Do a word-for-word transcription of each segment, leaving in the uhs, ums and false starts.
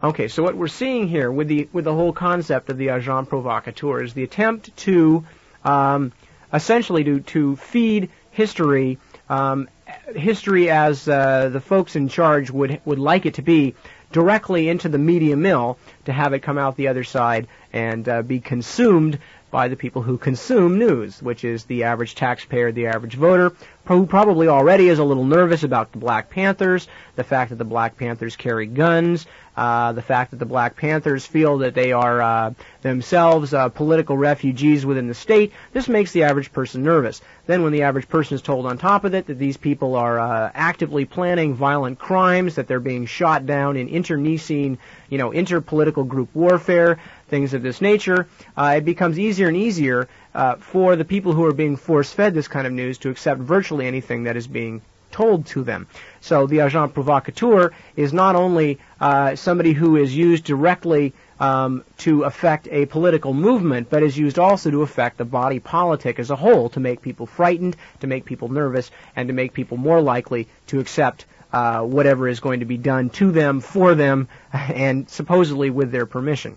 Okay, so what we're seeing here with the with the whole concept of the agent provocateur is the attempt to um, essentially to to feed history, um, history as uh, the folks in charge would would like it to be, directly into the media mill to have it come out the other side and uh, be consumed by the people who consume news, which is the average taxpayer, the average voter, who probably already is a little nervous about the Black Panthers, the fact that the Black Panthers carry guns, uh, the fact that the Black Panthers feel that they are uh, themselves uh, political refugees within the state. This makes the average person nervous. Then when the average person is told on top of it that these people are uh, actively planning violent crimes, that they're being shot down in internecine, you know, interpolitical group warfare, things of this nature, uh, it becomes easier and easier uh, for the people who are being force-fed this kind of news to accept virtually anything that is being told to them. So the agent provocateur is not only uh, somebody who is used directly um, to affect a political movement, but is used also to affect the body politic as a whole, to make people frightened, to make people nervous, and to make people more likely to accept uh, whatever is going to be done to them, for them, and supposedly with their permission.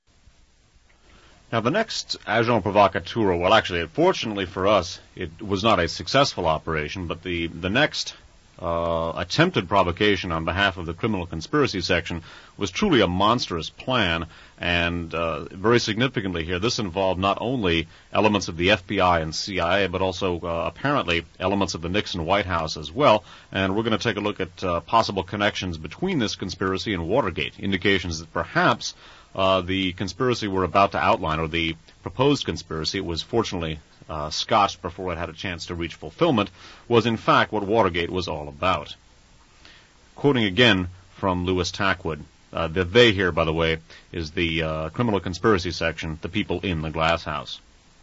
Now, the next agent provocateur, well, actually, fortunately for us, it was not a successful operation, but the, the next uh, attempted provocation on behalf of the criminal conspiracy section was truly a monstrous plan, and uh, very significantly here, this involved not only elements of the F B I and C I A, but also uh, apparently elements of the Nixon White House as well, and we're going to take a look at uh, possible connections between this conspiracy and Watergate, indications that perhaps Uh, the conspiracy we're about to outline, or the proposed conspiracy, it was fortunately uh, scotched before it had a chance to reach fulfillment, was in fact what Watergate was all about. Quoting again from Lewis Tackwood, uh, the they here, by the way, is the uh, criminal conspiracy section, the people in the glass house.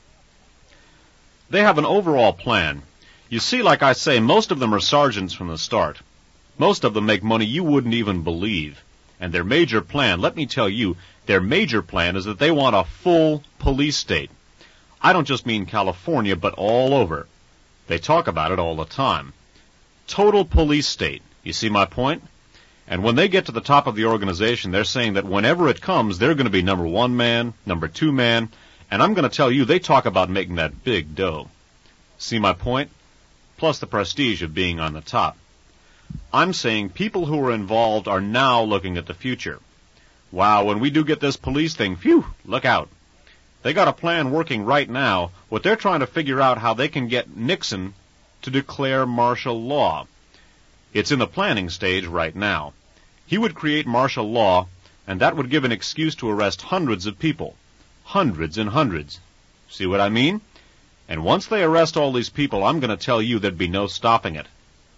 They have an overall plan. You see, like I say, most of them are sergeants from the start. Most of them make money you wouldn't even believe. And their major plan, let me tell you, their major plan is that they want a full police state. I don't just mean California, but all over. They talk about it all the time. Total police state. You see my point? And when they get to the top of the organization, they're saying that whenever it comes, they're going to be number one man, number two man, and I'm going to tell you, they talk about making that big dough. See my point? Plus the prestige of being on the top. I'm saying people who are involved are now looking at the future. Wow, when we do get this police thing, phew, look out. They got a plan working right now. What they're trying to figure out how they can get Nixon to declare martial law. It's in the planning stage right now. He would create martial law, and that would give an excuse to arrest hundreds of people. Hundreds and hundreds. See what I mean? And once they arrest all these people, I'm going to tell you there'd be no stopping it.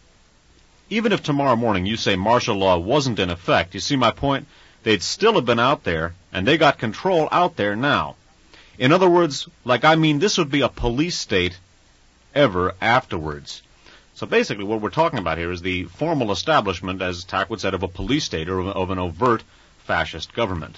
Even if tomorrow morning you say martial law wasn't in effect, you see my point? They'd still have been out there, and they got control out there now. In other words, like I mean, this would be a police state ever afterwards. So basically what we're talking about here is the formal establishment, as Tackwood said, of a police state or of an overt fascist government.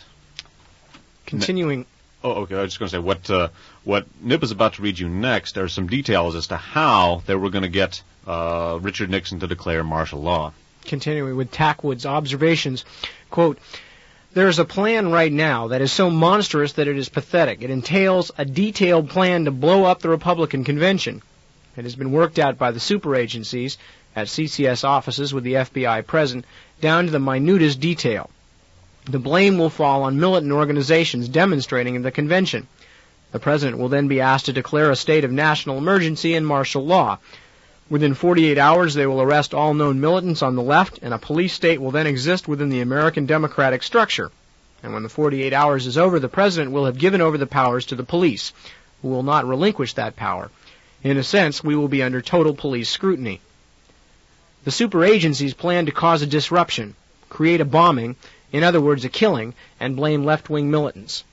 Continuing. Oh, okay, I was just going to say, what uh, what Nip is about to read you next are some details as to how they were going to get uh, Richard Nixon to declare martial law. Continuing with Tackwood's observations, quote, "There is a plan right now that is so monstrous that it is pathetic. It entails a detailed plan to blow up the Republican convention. It has been worked out by the super agencies at C C S offices with the F B I present, down to the minutest detail. The blame will fall on militant organizations demonstrating in the convention. The President will then be asked to declare a state of national emergency and martial law. Within forty-eight hours, they will arrest all known militants on the left, and a police state will then exist within the American democratic structure. And when the forty-eight hours is over, the President will have given over the powers to the police, who will not relinquish that power. In a sense, we will be under total police scrutiny. The super agencies plan to cause a disruption, create a bombing, in other words, a killing, and blame left-wing militants."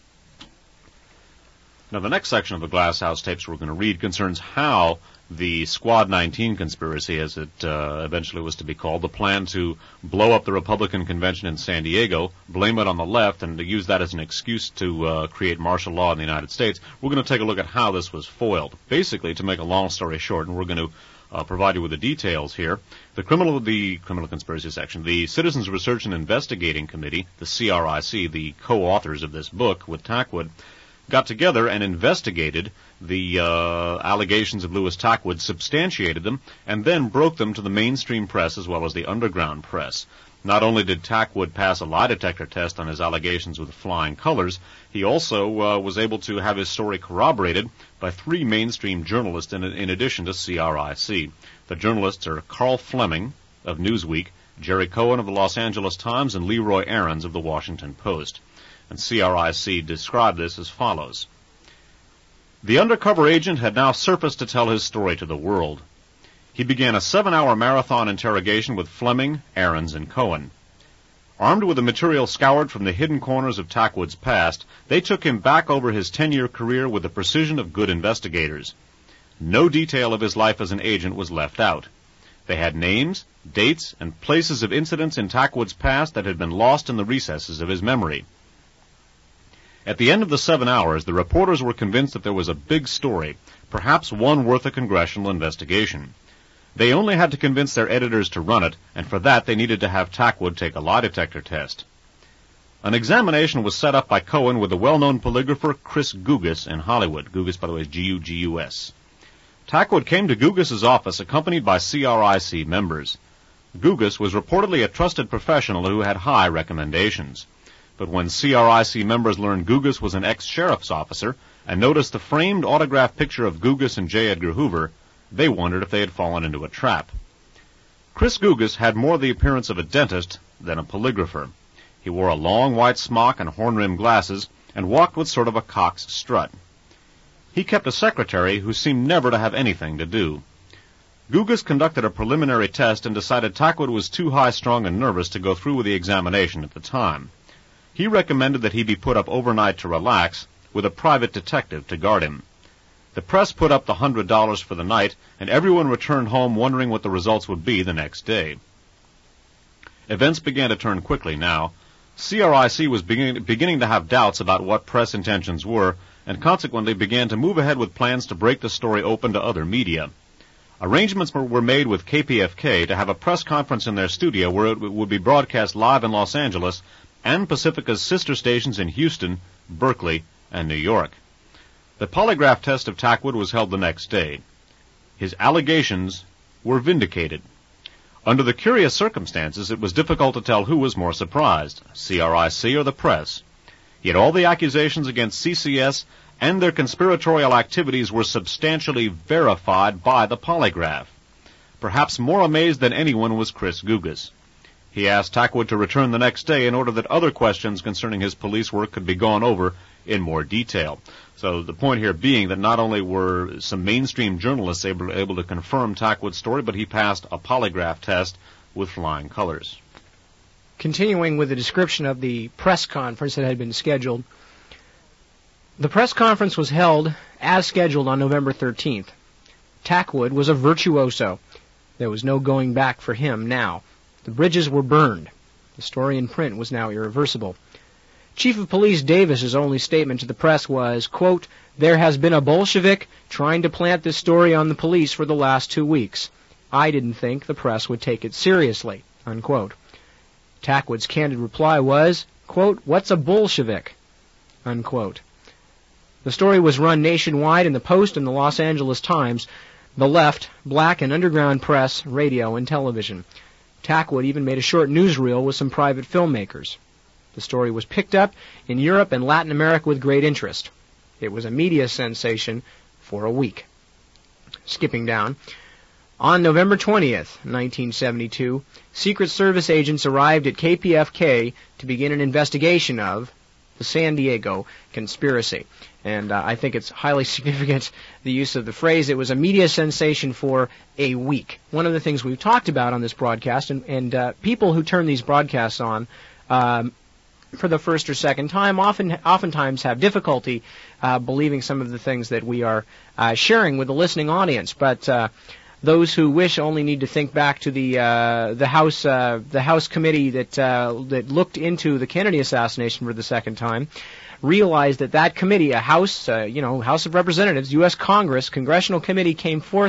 Now, the next section of the Glass House tapes we're going to read concerns how the Squad nineteen conspiracy, as it uh, eventually was to be called, the plan to blow up the Republican convention in San Diego, blame it on the left, and to use that as an excuse to uh, create martial law in the United States, we're going to take a look at how this was foiled. Basically, to make a long story short, and we're going to uh, provide you with the details here. The criminal, the criminal conspiracy section, the Citizens Research and Investigating Committee, the C R I C, the co-authors of this book with Tackwood, got together and investigated the uh, allegations of Louis Tackwood, substantiated them, and then broke them to the mainstream press as well as the underground press. Not only did Tackwood pass a lie detector test on his allegations with flying colors, he also uh, was able to have his story corroborated by three mainstream journalists in, in addition to C R I C. The journalists are Carl Fleming of Newsweek, Jerry Cohen of the Los Angeles Times, and Leroy Aarons of the Washington Post. And C R I C described this as follows. The undercover agent had now surfaced to tell his story to the world. He began a seven-hour marathon interrogation with Fleming, Aarons, and Cohen. Armed with the material scoured from the hidden corners of Tackwood's past, they took him back over his ten-year career with the precision of good investigators. No detail of his life as an agent was left out. They had names, dates, and places of incidents in Tackwood's past that had been lost in the recesses of his memory. At the end of the seven hours, the reporters were convinced that there was a big story, perhaps one worth a congressional investigation. They only had to convince their editors to run it, and for that they needed to have Tackwood take a lie detector test. An examination was set up by Cohen with the well-known polygrapher Chris Gugas in Hollywood. Gugas, by the way, is G U G U S. Tackwood came to Gugas's office accompanied by C R I C members. Gugas was reportedly a trusted professional who had high recommendations. But when C R I C members learned Gugas was an ex-sheriff's officer and noticed the framed autograph picture of Gugas and J. Edgar Hoover, they wondered if they had fallen into a trap. Chris Gugas had more the appearance of a dentist than a polygrapher. He wore a long white smock and horn-rimmed glasses and walked with sort of a cock's strut. He kept a secretary who seemed never to have anything to do. Gugas conducted a preliminary test and decided Tackwood was too high-strung and nervous to go through with the examination at the time. He recommended that he be put up overnight to relax, with a private detective to guard him. The press put up the hundred dollars for the night, and everyone returned home wondering what the results would be the next day. Events began to turn quickly now. C R I C was begin- beginning to have doubts about what press intentions were, and consequently began to move ahead with plans to break the story open to other media. Arrangements were, were made with K P F K to have a press conference in their studio where it w- would be broadcast live in Los Angeles and Pacifica's sister stations in Houston, Berkeley, and New York. The polygraph test of Tackwood was held the next day. His allegations were vindicated. Under the curious circumstances, it was difficult to tell who was more surprised, C R I C or the press. Yet all the accusations against C C S and their conspiratorial activities were substantially verified by the polygraph. Perhaps more amazed than anyone was Chris Gugas. He asked Tackwood to return the next day in order that other questions concerning his police work could be gone over in more detail. So the point here being that not only were some mainstream journalists able, able to confirm Tackwood's story, but he passed a polygraph test with flying colors. Continuing with the description of the press conference that had been scheduled, the press conference was held as scheduled on November thirteenth. Tackwood was a virtuoso. There was no going back for him now. The bridges were burned. The story in print was now irreversible. Chief of Police Davis's only statement to the press was, quote, "There has been a Bolshevik trying to plant this story on the police for the last two weeks. I didn't think the press would take it seriously," unquote. Tackwood's candid reply was, quote, "What's a Bolshevik?" unquote. The story was run nationwide in the Post and the Los Angeles Times, the left, black and underground press, radio, and television. Tackwood even made a short newsreel with some private filmmakers. The story was picked up in Europe and Latin America with great interest. It was a media sensation for a week. Skipping down. On November twentieth, nineteen seventy-two, Secret Service agents arrived at K P F K to begin an investigation of the San Diego conspiracy. And uh, I think it's highly significant, the use of the phrase, it was a media sensation for a week. One of the things we've talked about on this broadcast, and, and uh, people who turn these broadcasts on um, for the first or second time often oftentimes have difficulty uh, believing some of the things that we are uh, sharing with the listening audience. But uh, those who wish only need to think back to the uh, the House uh, the House committee that uh, that looked into the Kennedy assassination for the second time, realized that that committee, a House, uh, you know, House of Representatives, U S Congress, Congressional Committee, came forth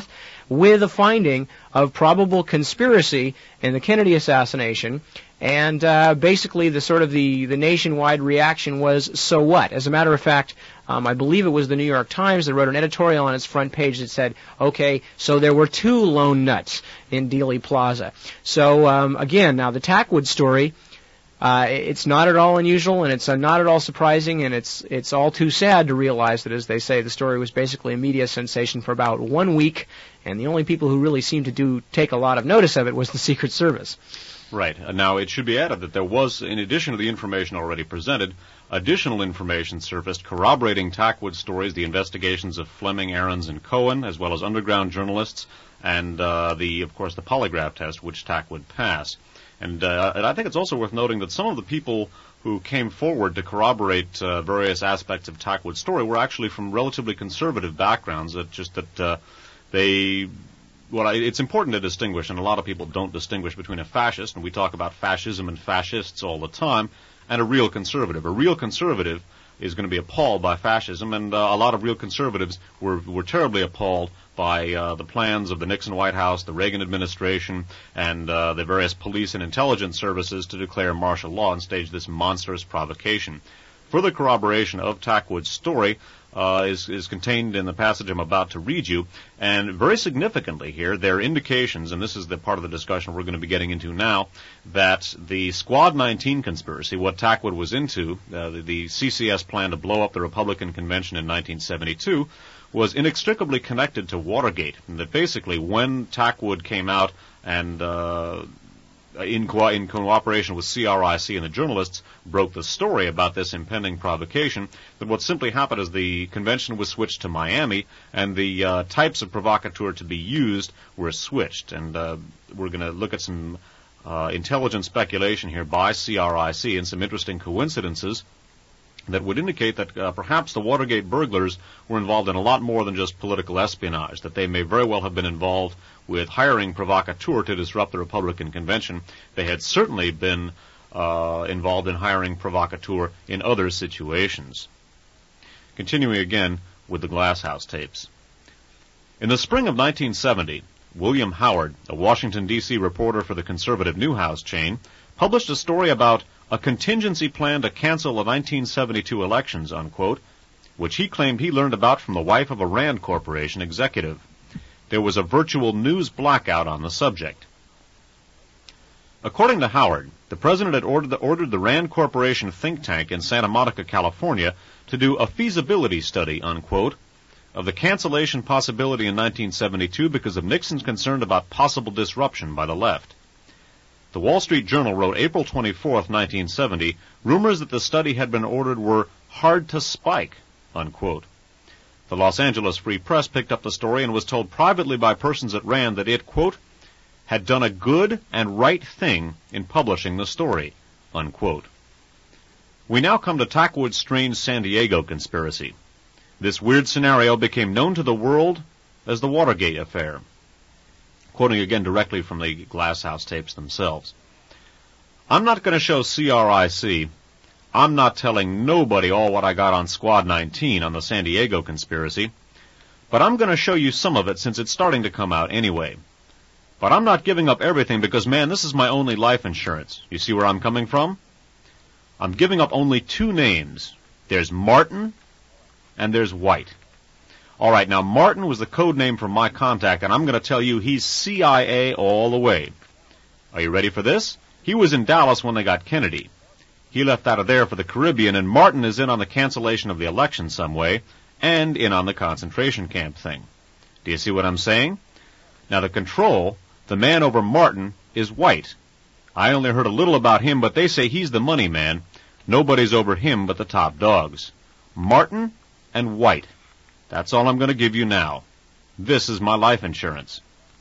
with a finding of probable conspiracy in the Kennedy assassination. And uh, basically, the sort of the, the nationwide reaction was, so what? As a matter of fact, um, I believe it was the New York Times that wrote an editorial on its front page that said, okay, so there were two lone nuts in Dealey Plaza. So um, again, now the Tackwood story, uh, it's not at all unusual, and it's uh, not at all surprising, and it's it's all too sad to realize that, as they say, the story was basically a media sensation for about one week, and the only people who really seemed to do take a lot of notice of it was the Secret Service. Right. Uh, now, it should be added that there was, in addition to the information already presented, additional information surfaced corroborating Tackwood's stories, the investigations of Fleming, Ahrens, and Cohen, as well as underground journalists, and, uh, the, of course, the polygraph test, which Tackwood passed. And, uh, and I think it's also worth noting that some of the people who came forward to corroborate uh, various aspects of Tackwood's story were actually from relatively conservative backgrounds, that just that uh, they... Well, it's important to distinguish, and a lot of people don't distinguish between a fascist, and we talk about fascism and fascists all the time, and a real conservative. A real conservative is going to be appalled by fascism, and uh, a lot of real conservatives were were terribly appalled by uh, the plans of the Nixon White House, the Reagan administration, and uh, the various police and intelligence services to declare martial law and stage this monstrous provocation. Further corroboration of Tackwood's story Uh, is, is contained in the passage I'm about to read you, and very significantly here, there are indications, and this is the part of the discussion we're going to be getting into now, that the Squad nineteen conspiracy, what Tackwood was into, uh, the, the C C S plan to blow up the Republican convention in nineteen seventy-two, was inextricably connected to Watergate, and that basically when Tackwood came out and uh, in, co- in cooperation with C R I C and the journalists, broke the story about this impending provocation, that what simply happened is the convention was switched to Miami, and the uh, types of provocateur to be used were switched. And uh, we're going to look at some uh, intelligent speculation here by C R I C and some interesting coincidences that would indicate that uh, perhaps the Watergate burglars were involved in a lot more than just political espionage, that they may very well have been involved with hiring provocateur to disrupt the Republican convention. They had certainly been uh, involved in hiring provocateur in other situations. Continuing again with the Glasshouse tapes. In the spring of nineteen seventy, William Howard, a Washington, D C reporter for the conservative Newhouse chain, published a story about a contingency plan to cancel the nineteen seventy-two elections, unquote, which he claimed he learned about from the wife of a Rand Corporation executive. There was a virtual news blackout on the subject. According to Howard, the president had ordered the, ordered the Rand Corporation think tank in Santa Monica, California, to do a feasibility study, unquote, of the cancellation possibility in nineteen seventy-two because of Nixon's concern about possible disruption by the left. The Wall Street Journal wrote April twenty-fourth, nineteen seventy, rumors that the study had been ordered were hard to spike, unquote. The Los Angeles Free Press picked up the story and was told privately by persons at Rand that it, quote, had done a good and right thing in publishing the story, unquote. We now come to Tackwood's strange San Diego conspiracy. This weird scenario became known to the world as the Watergate affair. Quoting again directly from the Glasshouse tapes themselves. I'm not going to show C R I C. I'm not telling nobody all what I got on Squad nineteen on the San Diego conspiracy. But I'm going to show you some of it since it's starting to come out anyway. But I'm not giving up everything because, man, this is my only life insurance. You see where I'm coming from? I'm giving up only two names. There's Martin and there's White. All right, now Martin was the code name for my contact, and I'm going to tell you he's C I A all the way. Are you ready for this? He was in Dallas when they got Kennedy. He left out of there for the Caribbean, and Martin is in on the cancellation of the election some way, and in on the concentration camp thing. Do you see what I'm saying? Now the control, the man over Martin, is White. I only heard a little about him, but they say he's the money man. Nobody's over him but the top dogs. Martin and White. That's all I'm going to give you now. This is my life insurance.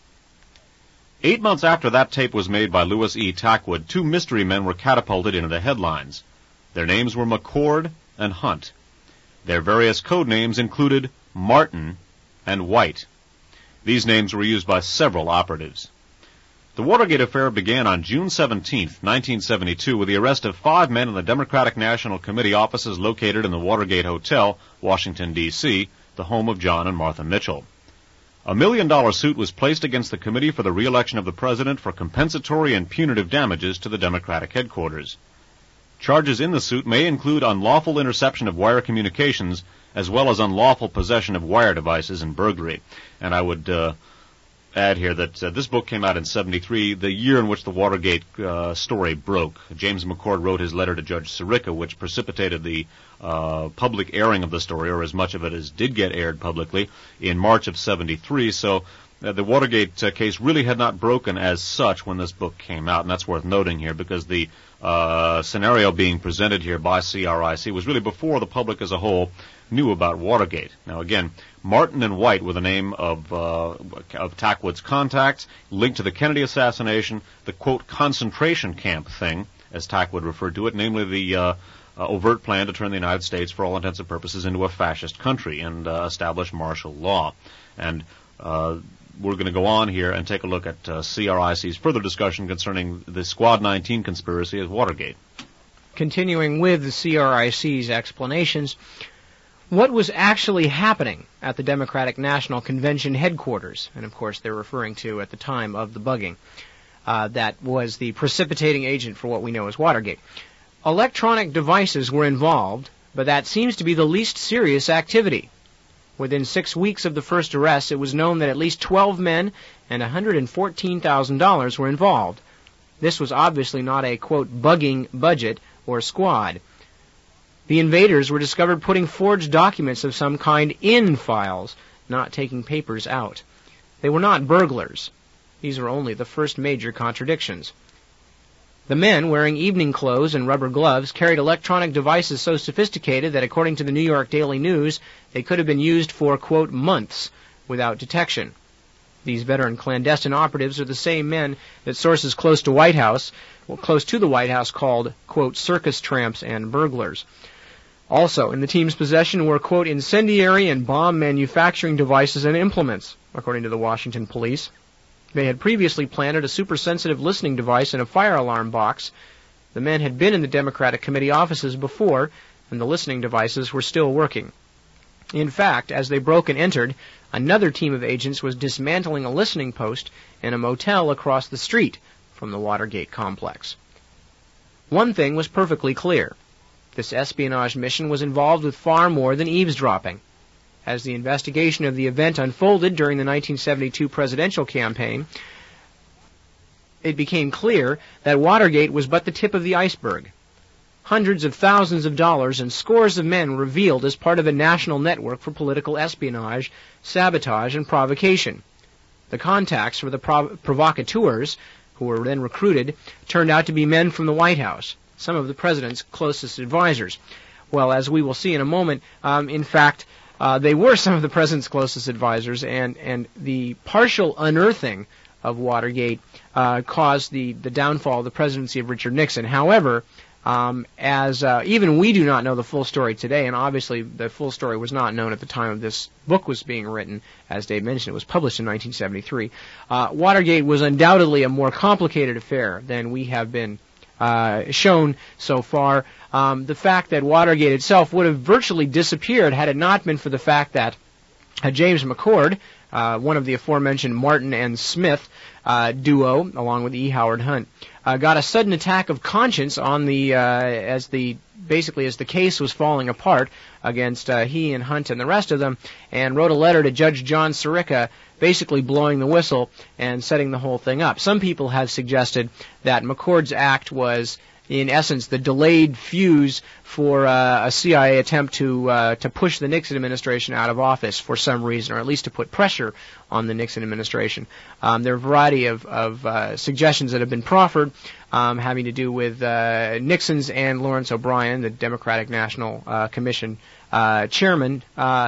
Eight months after that tape was made by Louis E. Tackwood, two mystery men were catapulted into the headlines. Their names were McCord and Hunt. Their various code names included Martin and White. These names were used by several operatives. The Watergate affair began on June seventeenth, nineteen seventy-two, with the arrest of five men in the Democratic National Committee offices located in the Watergate Hotel, Washington, D C, the home of John and Martha Mitchell. A million-dollar suit was placed against the Committee for the Re-election of the President for compensatory and punitive damages to the Democratic headquarters. Charges in the suit may include unlawful interception of wire communications, as well as unlawful possession of wire devices and burglary. And I would uh, add here that uh, this book came out in seventy-three, the year in which the Watergate uh, story broke. James McCord wrote his letter to Judge Sirica, which precipitated the uh, public airing of the story, or as much of it as did get aired publicly, in March of seventy-three. So uh, the Watergate uh, case really had not broken as such when this book came out, and that's worth noting here, because the uh, scenario being presented here by C R I C was really before the public as a whole knew about Watergate. Now, again, Martin and White were the name of, uh, of Tackwood's contacts, linked to the Kennedy assassination, the, quote, concentration camp thing, as Tackwood referred to it, namely the uh, uh, overt plan to turn the United States, for all intents and purposes, into a fascist country and uh, establish martial law. And uh, we're going to go on here and take a look at uh, C R I C's further discussion concerning the Squad nineteen conspiracy at Watergate. Continuing with the C R I C's explanations, what was actually happening at the Democratic National Convention headquarters, and of course they're referring to at the time of the bugging, uh, that was the precipitating agent for what we know as Watergate. Electronic devices were involved, but that seems to be the least serious activity. Within six weeks of the first arrest, it was known that at least twelve men and one hundred fourteen thousand dollars were involved. This was obviously not a, quote, bugging budget or squad. The invaders were discovered putting forged documents of some kind in files, not taking papers out. They were not burglars. These were only the first major contradictions. The men, wearing evening clothes and rubber gloves, carried electronic devices so sophisticated that, according to the New York Daily News, they could have been used for, quote, months without detection. These veteran clandestine operatives are the same men that sources close to White House, well, close to the White House called, quote, circus tramps and burglars. Also, in the team's possession were, quote, incendiary and bomb manufacturing devices and implements, according to the Washington police. They had previously planted a super-sensitive listening device in a fire alarm box. The men had been in the Democratic Committee offices before, and the listening devices were still working. In fact, as they broke and entered, another team of agents was dismantling a listening post in a motel across the street from the Watergate complex. One thing was perfectly clear. This espionage mission was involved with far more than eavesdropping. As the investigation of the event unfolded during the nineteen seventy-two presidential campaign, it became clear that Watergate was but the tip of the iceberg. Hundreds of thousands of dollars and scores of men were revealed as part of a national network for political espionage, sabotage, and provocation. The contacts for the prov- provocateurs, who were then recruited, turned out to be men from the White House, some of the president's closest advisors. Well, as we will see in a moment, um, in fact, uh, they were some of the president's closest advisors, and, and the partial unearthing of Watergate uh, caused the, the downfall of the presidency of Richard Nixon. However, um, as uh, even we do not know the full story today, and obviously the full story was not known at the time of this book was being written, as Dave mentioned, it was published in nineteen seventy-three. Uh, Watergate was undoubtedly a more complicated affair than we have been Uh, shown so far. Um, the fact that Watergate itself would have virtually disappeared had it not been for the fact that uh, James McCord, uh, one of the aforementioned Martin and Smith uh, duo, along with E. Howard Hunt, uh, got a sudden attack of conscience on the uh, as the basically as the case was falling apart against uh, he and Hunt and the rest of them, and wrote a letter to Judge John Sirica, basically blowing the whistle and setting the whole thing up. Some people have suggested that McCord's act was, in essence, the delayed fuse for uh, a C I A attempt to uh, to push the Nixon administration out of office for some reason, or at least to put pressure on the Nixon administration. Um, there are a variety of, of uh, suggestions that have been proffered, um, having to do with uh, Nixon's and Lawrence O'Brien, the Democratic National uh, Commission uh, chairman, uh,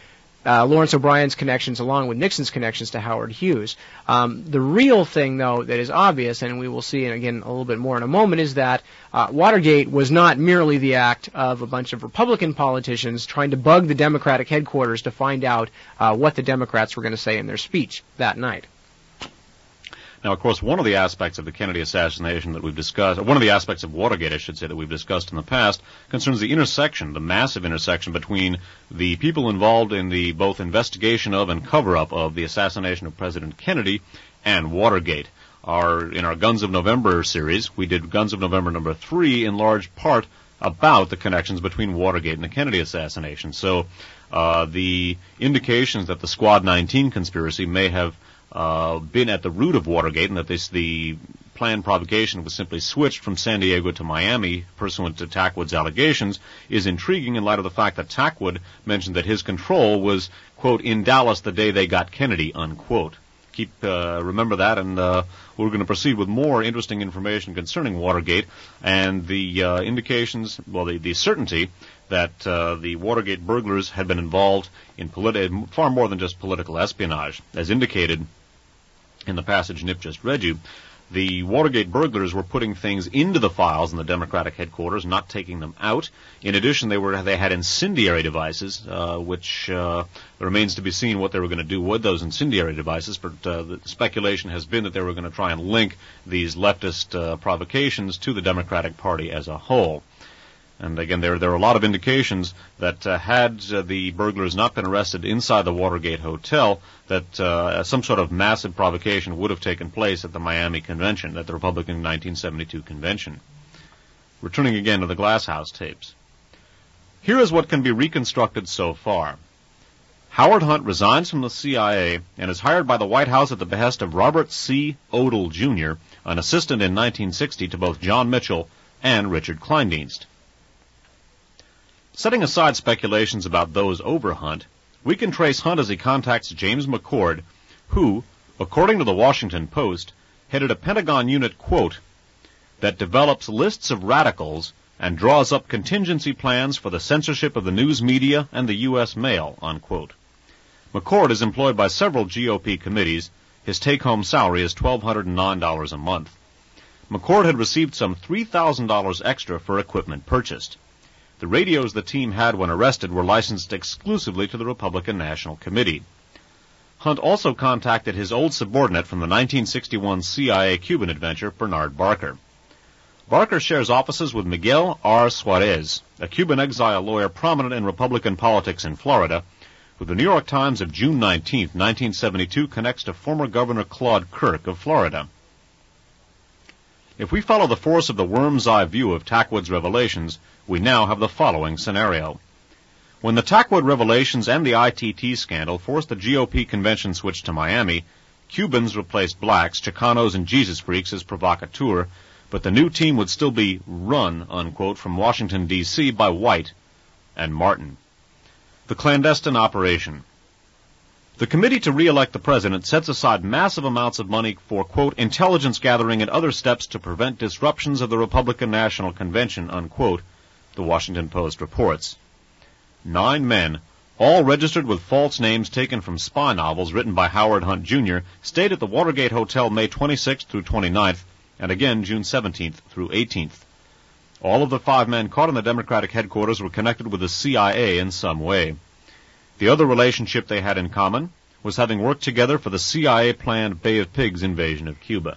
Uh, Lawrence O'Brien's connections along with Nixon's connections to Howard Hughes. Um, the real thing, though, that is obvious, and we will see again a little bit more in a moment, is that uh, Watergate was not merely the act of a bunch of Republican politicians trying to bug the Democratic headquarters to find out uh, what the Democrats were going to say in their speech that night. Now, of course, one of the aspects of the Kennedy assassination that we've discussed, or one of the aspects of Watergate, I should say, that we've discussed in the past, concerns the intersection, the massive intersection between the people involved in the both investigation of and cover-up of the assassination of President Kennedy and Watergate. Our, in our Guns of November series, we did Guns of November number three in large part about the connections between Watergate and the Kennedy assassination. So uh, the indications that the Squad nineteen conspiracy may have Uh, been at the root of Watergate, and that this the planned provocation was simply switched from San Diego to Miami pursuant to Tackwood's allegations, is intriguing in light of the fact that Tackwood mentioned that his control was, quote, in Dallas the day they got Kennedy, unquote. Keep uh, remember that, and uh, we're going to proceed with more interesting information concerning Watergate and the uh, indications, well, the, the certainty that uh, the Watergate burglars had been involved in politi- far more than just political espionage, as indicated in the passage Nip just read you. The Watergate burglars were putting things into the files in the Democratic headquarters, not taking them out. In addition, they were they had incendiary devices, uh, which uh, remains to be seen what they were going to do with those incendiary devices. But uh, the speculation has been that they were going to try and link these leftist uh, provocations to the Democratic Party as a whole. And again, there there are a lot of indications that uh, had uh, the burglars not been arrested inside the Watergate Hotel, that uh, some sort of massive provocation would have taken place at the Miami convention, at the Republican nineteen seventy-two convention. Returning again to the Glass House tapes. Here is what can be reconstructed so far. Howard Hunt resigns from the C I A and is hired by the White House at the behest of Robert C. Odle, Junior, an assistant in nineteen sixty to both John Mitchell and Richard Kleindienst. Setting aside speculations about those over Hunt, we can trace Hunt as he contacts James McCord, who, according to the Washington Post, headed a Pentagon unit, quote, that develops lists of radicals and draws up contingency plans for the censorship of the news media and the U S mail, unquote. McCord is employed by several G O P committees. His take-home salary is one thousand two hundred nine dollars a month. McCord had received some three thousand dollars extra for equipment purchased. The radios the team had when arrested were licensed exclusively to the Republican National Committee. Hunt also contacted his old subordinate from the nineteen sixty-one C I A Cuban adventure, Bernard Barker. Barker shares offices with Miguel R. Suarez, a Cuban exile lawyer prominent in Republican politics in Florida, who the New York Times of June nineteenth, nineteen seventy-two connects to former Governor Claude Kirk of Florida. If we follow the force of the worm's eye view of Tackwood's revelations, we now have the following scenario. When the Tackwood revelations and the I T T scandal forced the G O P convention switch to Miami, Cubans replaced blacks, Chicanos, and Jesus freaks as provocateur, but the new team would still be run, unquote, from Washington, D C by White and Martin. The clandestine operation. The committee to re-elect the president sets aside massive amounts of money for, quote, intelligence gathering and other steps to prevent disruptions of the Republican National Convention, unquote, the Washington Post reports. Nine men, all registered with false names taken from spy novels written by Howard Hunt, Junior, stayed at the Watergate Hotel May twenty-sixth through twenty-ninth, and again June seventeenth through eighteenth. All of the five men caught in the Democratic headquarters were connected with the C I A in some way. The other relationship they had in common was having worked together for the C I A-planned Bay of Pigs invasion of Cuba.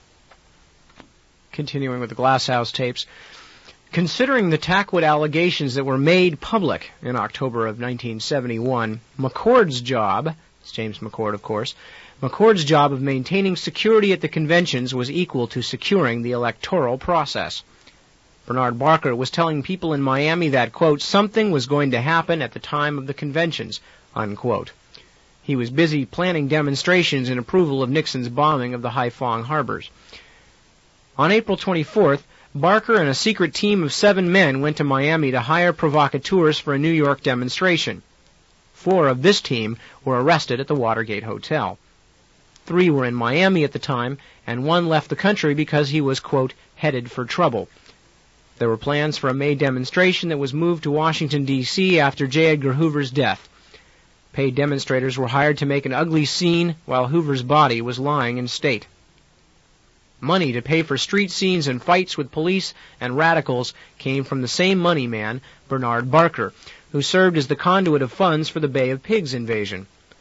Continuing with the Glass House tapes, considering the Tackwood allegations that were made public in October of nineteen seventy-one, McCord's job, it's James McCord, of course, McCord's job of maintaining security at the conventions was equal to securing the electoral process. Bernard Barker was telling people in Miami that, quote, something was going to happen at the time of the conventions, unquote. He was busy planning demonstrations in approval of Nixon's bombing of the Haiphong harbors. On April twenty-fourth, Barker and a secret team of seven men went to Miami to hire provocateurs for a New York demonstration. Four of this team were arrested at the Watergate Hotel. Three were in Miami at the time, and one left the country because he was, quote, headed for trouble. There were plans for a May demonstration that was moved to Washington, D C after J. Edgar Hoover's death. Paid demonstrators were hired to make an ugly scene while Hoover's body was lying in state. Money to pay for street scenes and fights with police and radicals came from the same money man, Bernard Barker, who served as the conduit of funds for the Bay of Pigs invasion.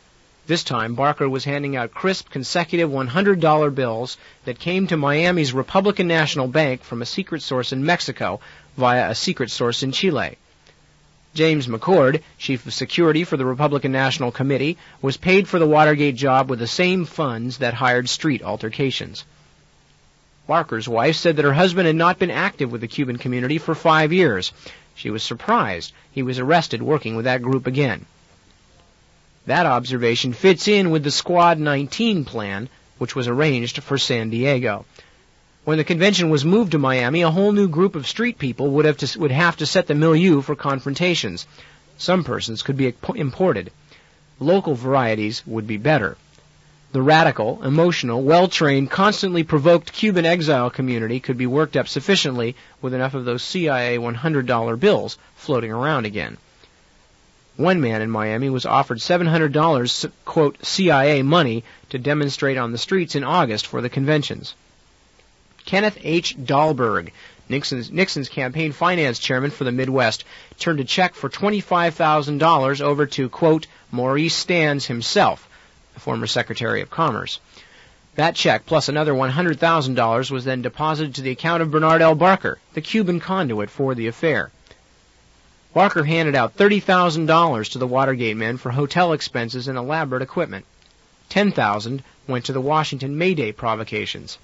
This time, Barker was handing out crisp, consecutive one hundred dollar bills that came to Miami's Republican National Bank from a secret source in Mexico via a secret source in Chile. James McCord, chief of security for the Republican National Committee, was paid for the Watergate job with the same funds that hired street altercations. Barker's wife said that her husband had not been active with the Cuban community for five years. She was surprised he was arrested working with that group again. That observation fits in with the Squad nineteen plan, which was arranged for San Diego. When the convention was moved to Miami, a whole new group of street people would have to, would have to set the milieu for confrontations. Some persons could be imported. Local varieties would be better. The radical, emotional, well-trained, constantly provoked Cuban exile community could be worked up sufficiently with enough of those C I A one hundred dollar bills floating around again. One man in Miami was offered seven hundred dollars, quote, C I A money to demonstrate on the streets in August for the conventions. Kenneth H. Dahlberg, Nixon's, Nixon's campaign finance chairman for the Midwest, turned a check for twenty-five thousand dollars over to, quote, Maurice Stans himself, the former Secretary of Commerce. That check, plus another one hundred thousand dollars, was then deposited to the account of Bernard L. Barker, the Cuban conduit for the affair. Barker handed out thirty thousand dollars to the Watergate men for hotel expenses and elaborate equipment. ten thousand dollars went to the Washington May Day provocations.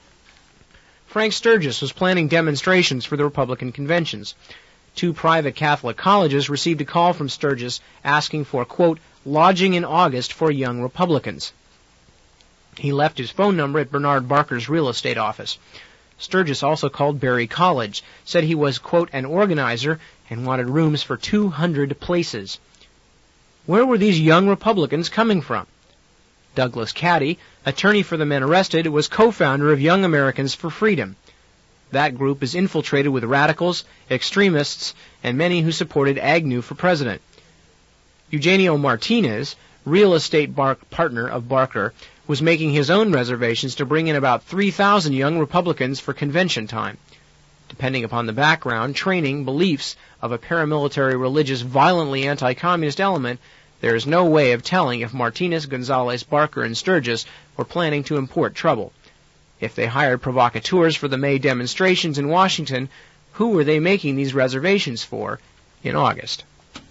Frank Sturgis was planning demonstrations for the Republican conventions. Two private Catholic colleges received a call from Sturgis asking for, quote, lodging in August for young Republicans. He left his phone number at Bernard Barker's real estate office. Sturgis also called Berry College, said he was, quote, an organizer, and wanted rooms for two hundred places. Where were these young Republicans coming from? Douglas Caddy, attorney for the men arrested, was co-founder of Young Americans for Freedom. That group is infiltrated with radicals, extremists, and many who supported Agnew for president. Eugenio Martinez, real estate bar- partner of Barker, was making his own reservations to bring in about three thousand young Republicans for convention time. Depending upon the background, training, beliefs of a paramilitary, religious, violently anti-communist element, there is no way of telling if Martinez, Gonzalez, Barker, and Sturgis were planning to import trouble. If they hired provocateurs for the May demonstrations in Washington, who were they making these reservations for in August?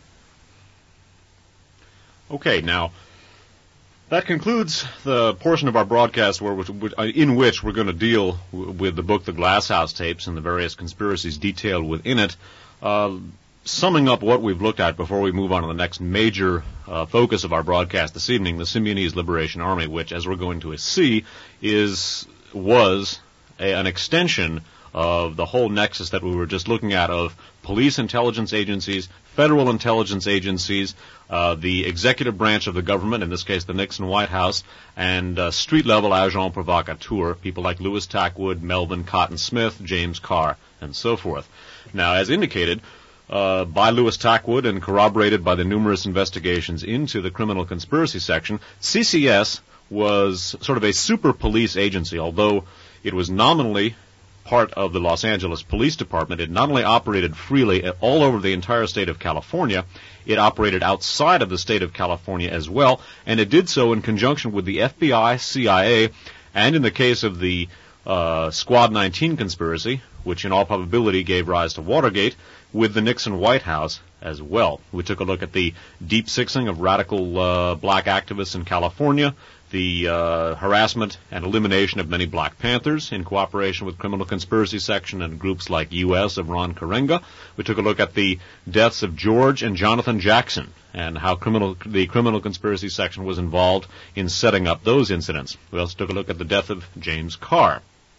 Okay, now, that concludes the portion of our broadcast where, in which we're going to deal with the book The Glass House Tapes and the various conspiracies detailed within it. Uh, summing up what we've looked at before we move on to the next major uh, focus of our broadcast this evening, the Symbionese Liberation Army, which, as we're going to see, is was a, an extension of the whole nexus that we were just looking at of police intelligence agencies, federal intelligence agencies, uh, the executive branch of the government, in this case the Nixon White House, and uh, street-level agents provocateurs, people like Louis Tackwood, Melvin Cotton Smith, James Carr, and so forth. Now, as indicated uh, by Louis Tackwood and corroborated by the numerous investigations into the criminal conspiracy section, C C S was sort of a super police agency, although it was nominally part of the Los Angeles Police Department. It not only operated freely all over the entire state of California, it operated outside of the state of California as well, and it did so in conjunction with the F B I, C I A, and in the case of the uh, Squad nineteen conspiracy, which in all probability gave rise to Watergate, with the Nixon White House as well. We took a look at the deep sixing of radical uh, black activists in California, the uh, harassment and elimination of many Black Panthers in cooperation with Criminal Conspiracy Section and groups like U S of Ron Karenga. We took a look at the deaths of George and Jonathan Jackson and how criminal, the Criminal Conspiracy Section was involved in setting up those incidents. We also took a look at the death of James Carr.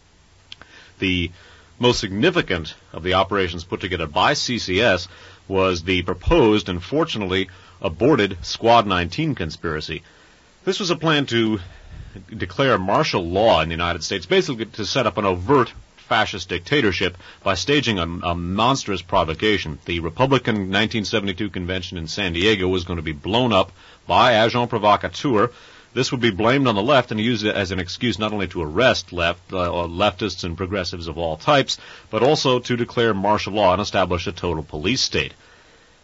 The most significant of the operations put together by C C S was the proposed and fortunately aborted Squad nineteen conspiracy. This was a plan to declare martial law in the United States, basically to set up an overt fascist dictatorship by staging a, a monstrous provocation. The Republican nineteen seventy-two convention in San Diego was going to be blown up by agents provocateurs. This would be blamed on the left and used as an excuse not only to arrest left uh, leftists and progressives of all types, but also to declare martial law and establish a total police state.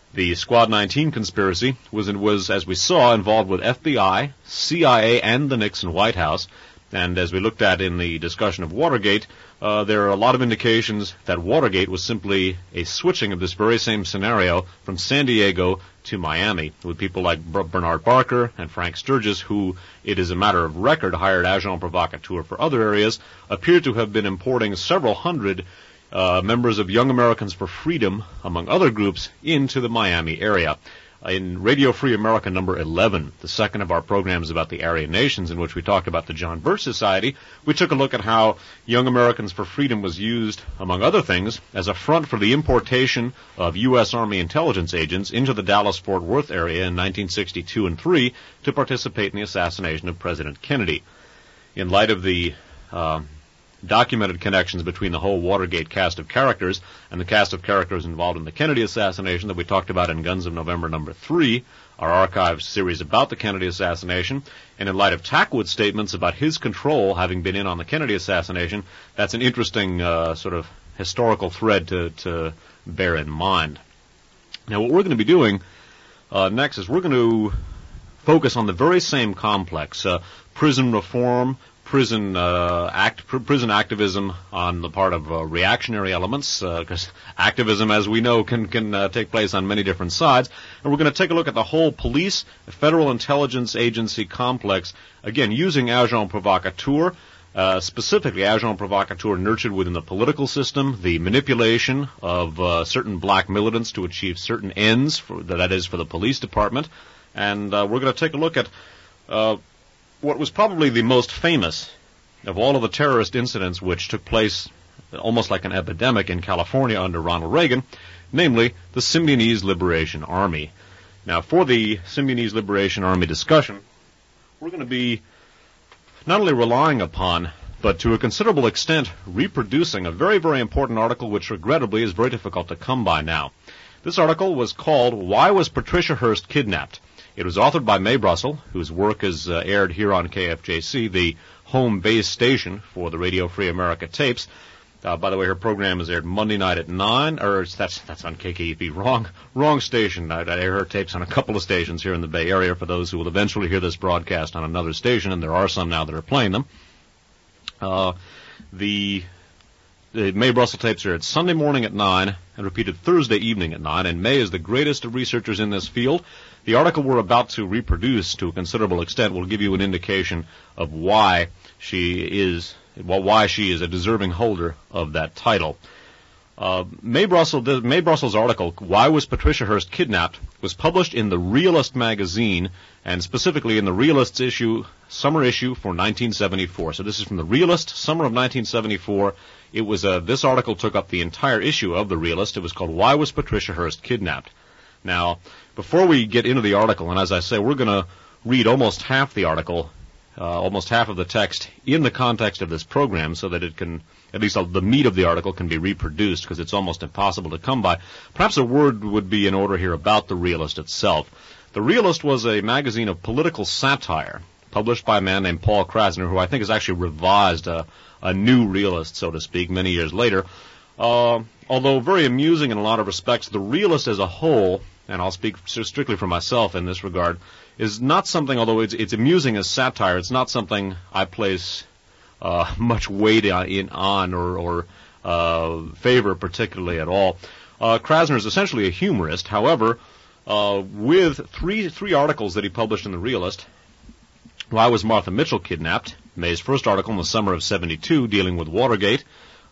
The Squad nineteen conspiracy was, was, as we saw, involved with F B I, C I A, and the Nixon White House. And as we looked at in the discussion of Watergate, uh, there are a lot of indications that Watergate was simply a switching of this very same scenario from San Diego to Miami, with people like Bernard Barker and Frank Sturgis, who, it is a matter of record, hired agents provocateurs for other areas, appear to have been importing several hundred uh, members of Young Americans for Freedom, among other groups, into the Miami area. In Radio Free America number eleven, the second of our programs about the Aryan nations, in which we talked about the John Birch Society, we took a look at how Young Americans for Freedom was used, among other things, as a front for the importation of U S Army intelligence agents into the Dallas-Fort Worth area in nineteen sixty-two and three to participate in the assassination of President Kennedy. In light of the uh, documented connections between the whole Watergate cast of characters and the cast of characters involved in the Kennedy assassination that we talked about in Guns of November number three, our archive series about the Kennedy assassination, and in light of Tackwood's statements about his control having been in on the Kennedy assassination, that's an interesting uh, sort of historical thread to, to bear in mind. Now, what we're going to be doing uh, next is we're going to focus on the very same complex, uh, prison reform, prison uh, act, pr- prison activism on the part of uh, reactionary elements, because uh, activism, as we know, can can uh, take place on many different sides. And we're going to take a look at the whole police, federal intelligence agency complex, again, using agents provocateurs, uh, specifically agents provocateurs nurtured within the political system, the manipulation of uh, certain black militants to achieve certain ends, for, that is, for the police department. And uh, we're going to take a look at uh, what was probably the most famous of all of the terrorist incidents which took place almost like an epidemic in California under Ronald Reagan, namely the Symbionese Liberation Army. Now, for the Symbionese Liberation Army discussion, we're going to be not only relying upon, but to a considerable extent reproducing a very, very important article which regrettably is very difficult to come by now. This article was called, Why Was Patricia Hearst Kidnapped? It was authored by Mae Brussell, whose work is uh, aired here on K F J C, the home base station for the Radio Free America tapes. Uh, by the way, her program is aired Monday night at nine, or that's that's on K K E P. Wrong, wrong station. I, I air her tapes on a couple of stations here in the Bay Area for those who will eventually hear this broadcast on another station, and there are some now that are playing them. Uh, the The Mae Brussell tapes are at Sunday morning at nine and repeated Thursday evening at nine, and Mae is the greatest of researchers in this field. The article we're about to reproduce to a considerable extent will give you an indication of why she is, well, why she is a deserving holder of that title. Uh, Mae Brussell, the, Mae Brussell's article, Why Was Patricia Hearst Kidnapped?, was published in the Realist magazine, and specifically in the Realist's issue, summer issue for nineteen seventy-four. So this is from the Realist, summer of nineteen seventy-four. It was, uh, this article took up the entire issue of the Realist. It was called, Why Was Patricia Hearst Kidnapped? Now, before we get into the article, and as I say, we're going to read almost half the article, uh, almost half of the text in the context of this program so that it can, at least the meat of the article can be reproduced because it's almost impossible to come by. Perhaps a word would be in order here about the Realist itself. The Realist was a magazine of political satire published by a man named Paul Krasner, who I think has actually revised a, a new Realist, so to speak, many years later. Uh, although very amusing in a lot of respects, the Realist as a whole, and I'll speak strictly for myself in this regard, is not something, although it's, it's amusing as satire, it's not something I place uh, much weight in on or, or uh, favor particularly at all. Uh, Krasner is essentially a humorist. However, uh, with three three articles that he published in the Realist, Why Was Martha Mitchell Kidnapped? Mae's first article in the summer of seventy-two dealing with Watergate.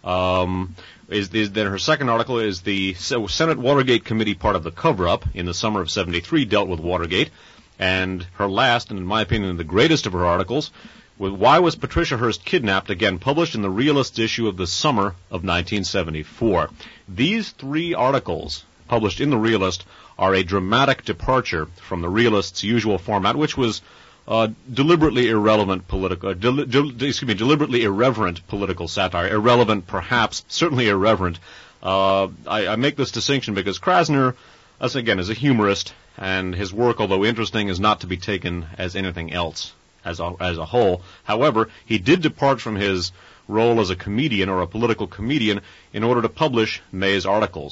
Um, is, is then her second article is the Senate Watergate Committee part of the cover-up in the summer of seventy-three dealt with Watergate. And her last, and in my opinion the greatest of her articles, with Why Was Patricia Hearst Kidnapped, again published in the Realist issue of the summer of nineteen seventy-four. These three articles published in the Realist are a dramatic departure from the Realist's usual format, which was Uh, deliberately irrelevant political, uh, del- del- excuse me, deliberately irreverent political satire. Irrelevant, perhaps, certainly irreverent. Uh, I, I make this distinction because Krasner, as again, is a humorist, and his work, although interesting, is not to be taken as anything else as a, as a whole. However, he did depart from his role as a comedian or a political comedian in order to publish Mae's articles.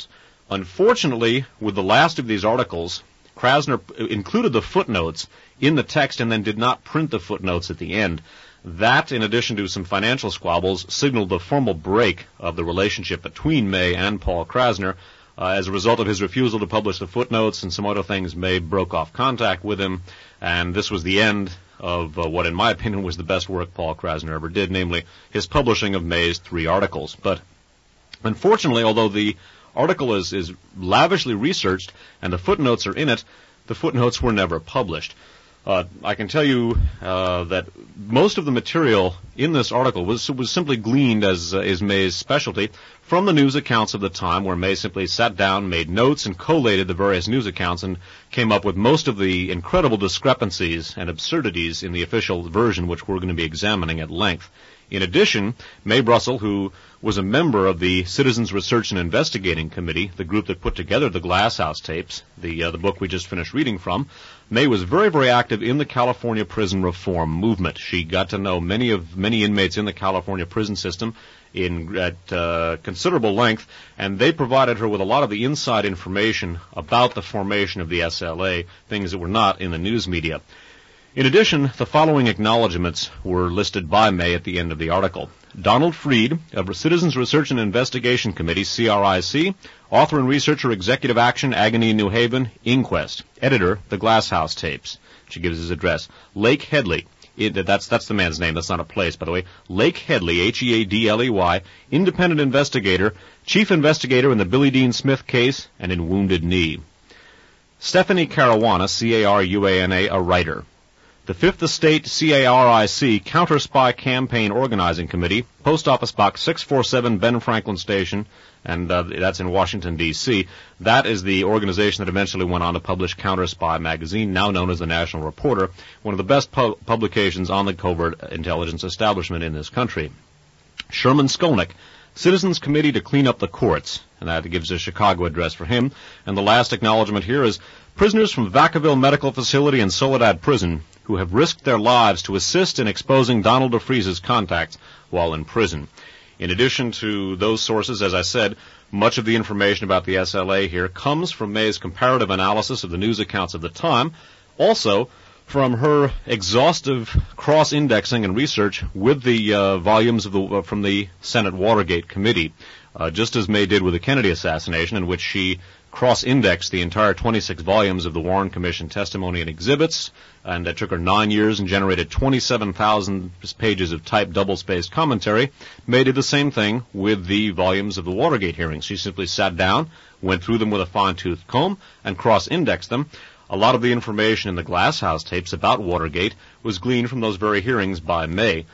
Unfortunately, with the last of these articles, Krasner included the footnotes in the text and then did not print the footnotes at the end. That, in addition to some financial squabbles, signaled the formal break of the relationship between May and Paul Krasner. Uh, as a result of his refusal to publish the footnotes and some other things, May broke off contact with him, and this was the end of uh, what, in my opinion, was the best work Paul Krasner ever did, namely his publishing of May's three articles. But unfortunately, although the article is, is lavishly researched and the footnotes are in it, the footnotes were never published. Uh, I can tell you uh, that most of the material in this article was was simply gleaned, as uh, is May's specialty, from the news accounts of the time, where May simply sat down, made notes, and collated the various news accounts and came up with most of the incredible discrepancies and absurdities in the official version, which we're going to be examining at length. In addition, May Brussel, who was a member of the Citizens Research and Investigating Committee, the group that put together the Glass House tapes, the uh, the book we just finished reading from, May was very, very active in the California prison reform movement. She got to know many of many inmates in the California prison system in at uh, considerable length, and they provided her with a lot of the inside information about the formation of the S L A, things that were not in the news media. In addition, the following acknowledgments were listed by May at the end of the article. Donald Freed, of the Citizens Research and Investigation Committee, C R I C, author and researcher, Executive Action, Agony, New Haven, Inquest, editor, The Glass House Tapes. She gives his address. Lake Headley, it, that's, that's the man's name, that's not a place, by the way. Lake Headley, H E A D L E Y, independent investigator, chief investigator in the Billy Dean Smith case and in Wounded Knee. Stephanie Caruana, C A R U A N A, a writer. The Fifth Estate C A R I C Counter-Spy Campaign Organizing Committee, Post Office Box six forty-seven, Ben Franklin Station, and uh, that's in Washington, D C That is the organization that eventually went on to publish Counter-Spy magazine, now known as the National Reporter, one of the best pu- publications on the covert intelligence establishment in this country. Sherman Skolnick, Citizens Committee to Clean Up the Courts, and that gives a Chicago address for him. And the last acknowledgment here is prisoners from Vacaville Medical Facility and Soledad Prison who have risked their lives to assist in exposing Donald DeFreeze's contacts while in prison. In addition to those sources, as I said, much of the information about the S L A here comes from May's comparative analysis of the news accounts of the time, also from her exhaustive cross-indexing and research with the uh, volumes of the, uh, from the Senate Watergate Committee, uh, just as May did with the Kennedy assassination, in which she cross-indexed the entire twenty-six volumes of the Warren Commission testimony and exhibits, and it took her nine years and generated twenty-seven thousand pages of typed double-spaced commentary. May did the same thing with the volumes of the Watergate hearings. She simply sat down, went through them with a fine-tooth comb, and cross-indexed them. A lot of the information in the Glass House tapes about Watergate was gleaned from those very hearings by May.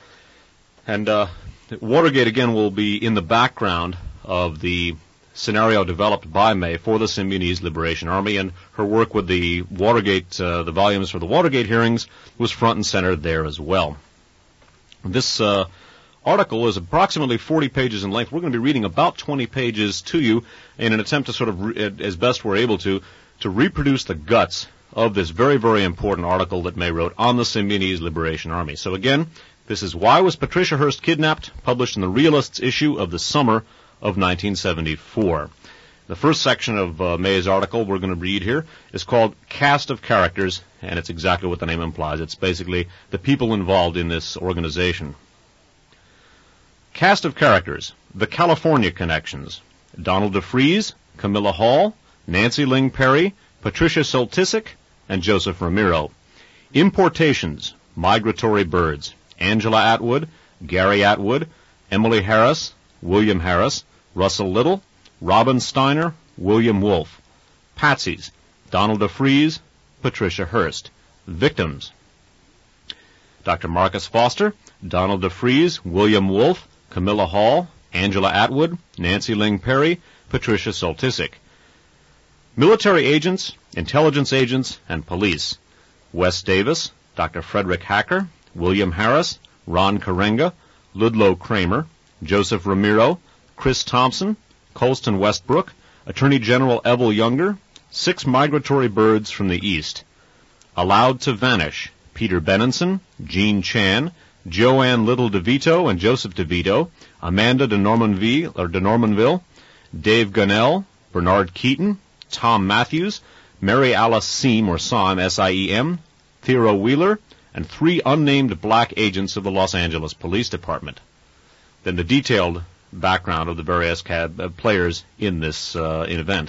And uh, Watergate, again, will be in the background of the scenario developed by May for the Symbionese Liberation Army, and her work with the Watergate, uh, the volumes for the Watergate hearings, was front and center there as well. This uh, article is approximately forty pages in length. We're going to be reading about twenty pages to you in an attempt to sort of, re- as best we're able to, to reproduce the guts of this very, very important article that May wrote on the Symbionese Liberation Army. So again, this is Why Was Patricia Hearst Kidnapped?, published in the Realists issue of the summer of nineteen seventy-four. The first section of uh, May's article we're going to read here is called Cast of Characters, and it's exactly what the name implies. It's basically the people involved in this organization. Cast of Characters: The California Connections. Donald DeFreeze, Camilla Hall, Nancy Ling Perry, Patricia Soltysik, and Joseph Ramiro. Importations: Migratory Birds. Angela Atwood, Gary Atwood, Emily Harris, William Harris, Russell Little, Robin Steiner, William Wolfe. Patsies: Donald DeFreeze, Patricia Hearst. Victims: Doctor Marcus Foster, Donald DeFreeze, William Wolfe, Camilla Hall, Angela Atwood, Nancy Ling Perry, Patricia Soltysik. Military agents, intelligence agents, and police: Wes Davis, Doctor Frederick Hacker, William Harris, Ron Karenga, Ludlow Kramer, Joseph Ramiro, Chris Thompson, Colston Westbrook, Attorney General Evel Younger, six migratory birds from the East. Allowed to Vanish: Peter Benenson, Jean Chan, Joanne Little DeVito and Joseph DeVito, Amanda de Normanville, or de Normanville, Dave Gunnell, Bernard Keaton, Tom Matthews, Mary Alice Siem, or Siem, S I E M, Theodore Wheeler, and three unnamed black agents of the Los Angeles Police Department. Then the detailed background of the various cab, uh, players in this uh, event.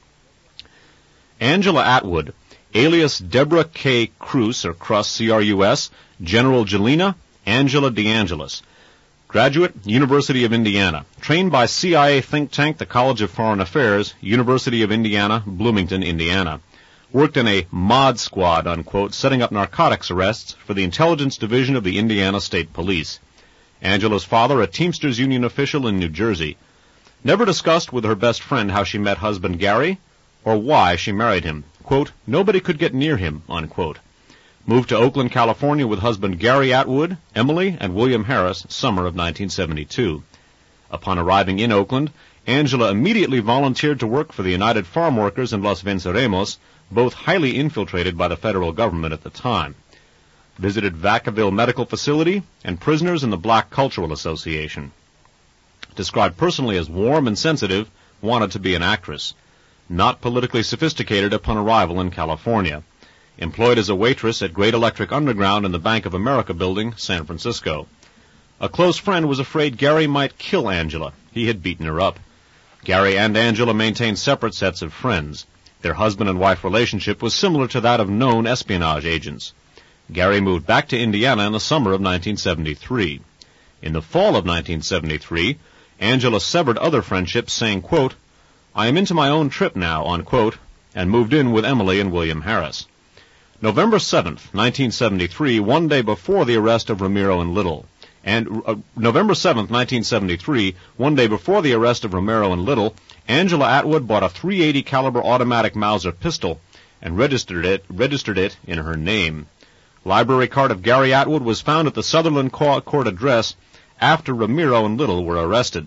Angela Atwood, alias Deborah K. Cruz, or Cruz, C R U S, General Jelena Angela DeAngelis. Graduate, University of Indiana. Trained by C I A think tank, the College of Foreign Affairs, University of Indiana, Bloomington, Indiana. Worked in a mod squad, unquote, setting up narcotics arrests for the Intelligence Division of the Indiana State Police. Angela's father, a Teamsters Union official in New Jersey. Never discussed with her best friend how she met husband Gary or why she married him. Quote, nobody could get near him, unquote. Moved to Oakland, California with husband Gary Atwood, Emily, and William Harris, summer of nineteen seventy-two. Upon arriving in Oakland, Angela immediately volunteered to work for the United Farm Workers and Los Venceremos, both highly infiltrated by the federal government at the time. Visited Vacaville Medical Facility and prisoners in the Black Cultural Association. Described personally as warm and sensitive, wanted to be an actress. Not politically sophisticated upon arrival in California. Employed as a waitress at Great Electric Underground in the Bank of America building, San Francisco. A close friend was afraid Gary might kill Angela. He had beaten her up. Gary and Angela maintained separate sets of friends. Their husband and wife relationship was similar to that of known espionage agents. Gary moved back to Indiana in the summer of nineteen seventy-three. In the fall of nineteen seventy-three, Angela severed other friendships, saying, quote, I am into my own trip now, unquote, and moved in with Emily and William Harris. November seventh, nineteen seventy-three, one day before the arrest of Romero and Little, and uh, November seventh, nineteen seventy-three, one day before the arrest of Romero and Little, Angela Atwood bought a three eighty caliber automatic Mauser pistol and registered it, registered it in her name. Library card of Gary Atwood was found at the Sutherland Court address after Romero and Little were arrested.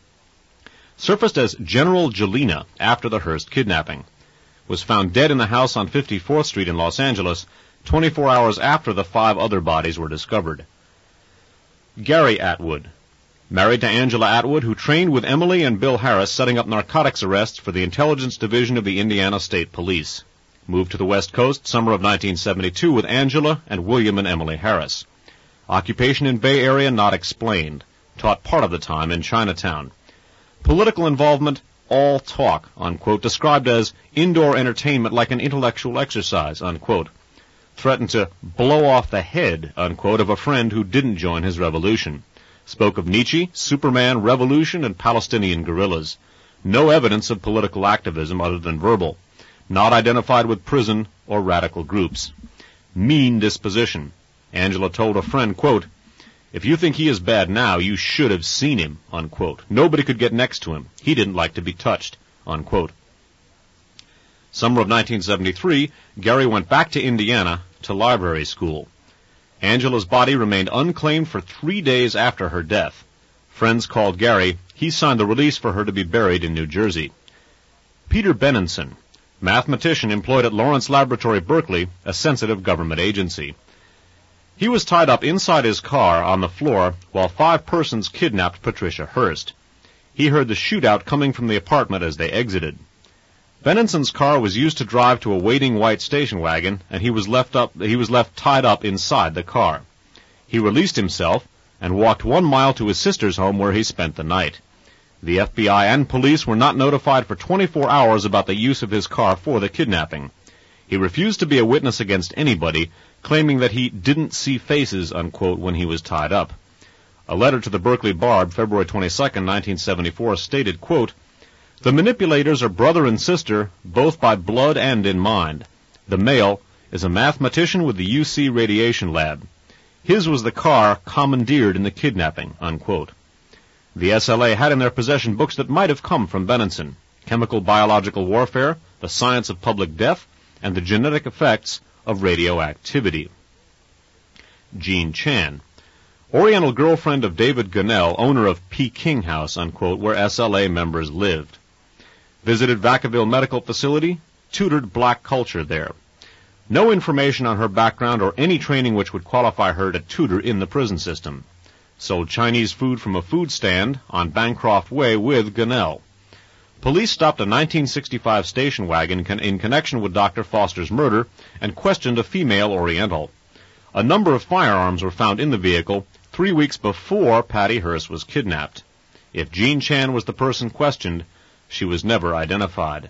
Surfaced as General Jelena after the Hearst kidnapping. Was found dead in the house on fifty-fourth Street in Los Angeles, twenty-four hours after the five other bodies were discovered. Gary Atwood. Married to Angela Atwood, who trained with Emily and Bill Harris setting up narcotics arrests for the Intelligence Division of the Indiana State Police. Moved to the West Coast, summer of nineteen seventy-two, with Angela and William and Emily Harris. Occupation in Bay Area not explained. Taught part of the time in Chinatown. Political involvement, all talk, unquote, described as indoor entertainment like an intellectual exercise, unquote. Threatened to blow off the head, unquote, of a friend who didn't join his revolution. Spoke of Nietzsche, Superman, revolution, and Palestinian guerrillas. No evidence of political activism other than verbal. Not identified with prison or radical groups. Mean disposition. Angela told a friend, quote, if you think he is bad now, you should have seen him, unquote. Nobody could get next to him. He didn't like to be touched, unquote. Summer of nineteen seventy-three, Gary went back to Indiana to library school. Angela's body remained unclaimed for three days after her death. Friends called Gary. He signed the release for her to be buried in New Jersey. Peter Benenson, mathematician employed at Lawrence Laboratory, Berkeley, a sensitive government agency. He was tied up inside his car on the floor while five persons kidnapped Patricia Hearst. He heard the shootout coming from the apartment as they exited. Benenson's car was used to drive to a waiting white station wagon, and he was left up, he was left tied up inside the car. He released himself and walked one mile to his sister's home where he spent the night. The F B I and police were not notified for twenty-four hours about the use of his car for the kidnapping. He refused to be a witness against anybody, claiming that he didn't see faces, unquote, when he was tied up. A letter to the Berkeley Barb, February twenty-second, nineteen seventy-four, stated, quote, the manipulators are brother and sister, both by blood and in mind. The male is a mathematician with the U C Radiation Lab. His was the car commandeered in the kidnapping, unquote. The S L A had in their possession books that might have come from Benenson, Chemical Biological Warfare, The Science of Public Death, and the Genetic Effects of Radioactivity. Jean Chan, Oriental girlfriend of David Gunnell, owner of Peking House, unquote, where S L A members lived. Visited Vacaville Medical Facility, tutored black culture there. No information on her background or any training which would qualify her to tutor in the prison system. Sold Chinese food from a food stand on Bancroft Way with Gunnell. Police stopped a nineteen sixty-five station wagon con- in connection with Doctor Foster's murder and questioned a female Oriental. A number of firearms were found in the vehicle three weeks before Patty Hearst was kidnapped. If Jean Chan was the person questioned, she was never identified.